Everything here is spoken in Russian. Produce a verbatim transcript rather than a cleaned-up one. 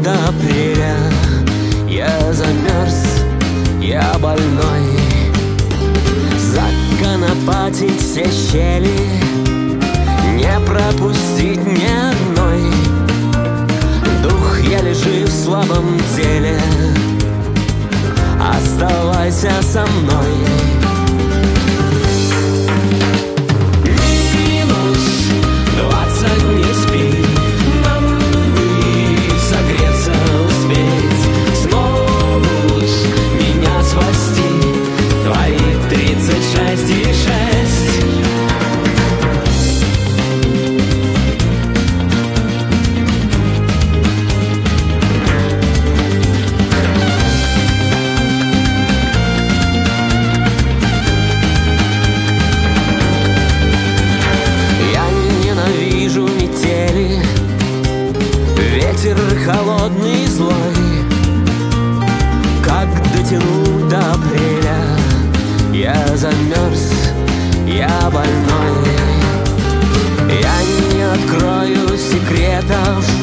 до апреля. Я замерз, я больной. Законопатить все щели, не пропустить ни одной. Дух еле жив в слабом теле, оставайся со мной. Минус двадцать, не спи, нам бы согреться успеть. Смогут меня спасти твои тридцать шесть и шесть. Ветер холодный и злой, как дотяну до апреля. Я замерз, я больной. Я не открою секретов,